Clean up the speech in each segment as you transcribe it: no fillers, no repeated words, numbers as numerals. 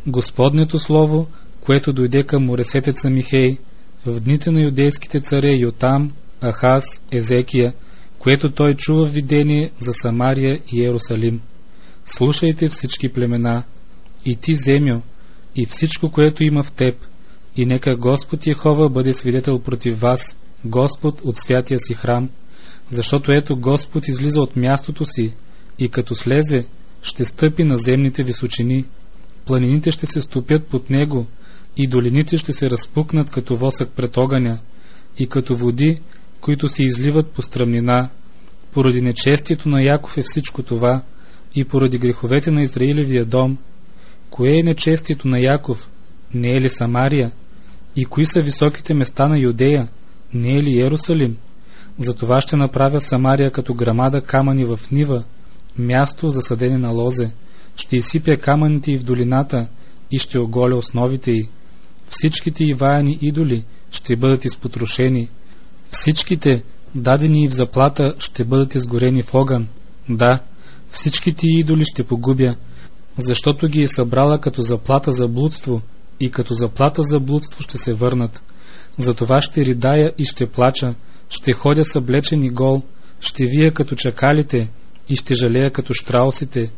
Господнето слово, което дойде към моресетеца Михей в дните на юдейските царе Йотам, Ахаз, Езекия, което той чува в видение за Самария и Иерусалим. Слушайте всички племена, и ти, земю, и всичко, което има в теб, и нека Господ Йехова бъде свидетел против вас, Господ от святия си храм, защото ето Господ излиза от мястото си, и като слезе, ще стъпи на земните височини, планините ще се стопят под него, и долините ще се разпукнат като восък пред огъня, и като води, които се изливат по стръмнина. Поради нечестието на Яков е всичко това, и поради греховете на Израилевия дом. Кое е нечестието на Яков? Не е ли Самария? И кои са високите места на Юдея? Не е ли Иерусалим? Затова ще направя Самария като грамада камъни в нива, място за съдене на лозе. Ще изсипя камъните й в долината и ще оголя основите й. Всичките й ваяни идоли ще бъдат изпотрошени. Всичките, дадени й в заплата, ще бъдат изгорени в огън. Да, всичките идоли ще погубя, защото ги е събрала като заплата за блудство, и като заплата за блудство ще се върнат. Затова ще ридая и ще плача, ще ходя съблечен и гол, ще вия като чакалите и ще жалея като щраусите,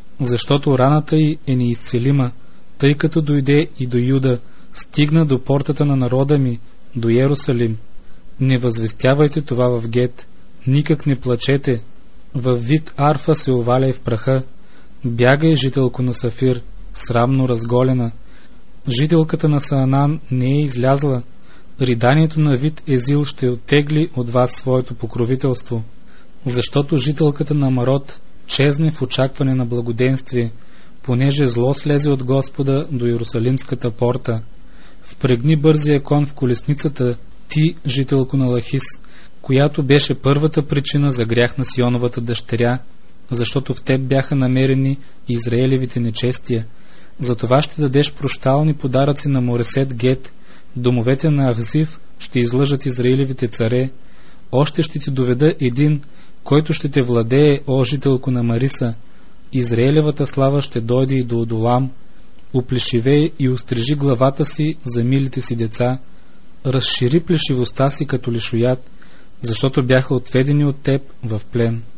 защото раната й е неизцелима, тъй като дойде и до Юда, стигна до портата на народа ми, до Иерусалим. Не възвестявайте това в Гет, никак не плачете, във вид арфа се оваляй в праха. Бягай, жителко на Сафир, срамно разголена. Жителката на Саанан не е излязла. Риданието на вид Езил ще оттегли от вас своето покровителство, защото жителката на Марот чезне в очакване на благоденствие, понеже зло слезе от Господа до Иерусалимската порта. Впрегни бързия кон в колесницата, ти, жителко на Лахис, която беше първата причина за грях на Сионовата дъщеря, защото в теб бяха намерени Израелевите нечестия. Затова ще дадеш прощални подаръци на Моресет Гет, домовете на Ахзив ще излъжат Израилевите царе. Още ще ти доведа един, който ще те владее, о жителко на Мариса. Израелевата слава ще дойде и до Одолам. Оплешивей и острижи главата си за милите си деца. Разшири плешивостта си като лишоят, защото бяха отведени от теб в плен.